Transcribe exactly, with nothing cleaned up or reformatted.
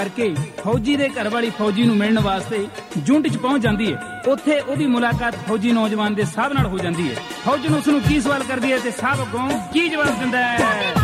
ਕਰਕੇ ਫੌਜੀ ਦੇ ਘਰ ਵਾਲੀ ਫੌਜੀ ਨੂੰ ਮਿਲਣ ਵਾਸਤੇ ਜੁੰਟ 'ਚ ਪਹੁੰਚ ਜਾਂਦੀ ਹੈ। ਉੱਥੇ ਉਹਦੀ ਮੁਲਾਕਾਤ ਫੌਜੀ ਨੌਜਵਾਨ ਦੇ ਸਾਹਿਬ ਨਾਲ ਹੋ ਜਾਂਦੀ ਹੈ। ਫੌਜ ਨੂੰ ਉਸ ਨੂੰ ਕੀ ਸਵਾਲ ਕਰਦੀ ਹੈ ਤੇ ਸਾਹਿਬ ਅੱਗੋਂ ਕੀ ਜਵਾਬ ਦਿੰਦਾ ਹੈ।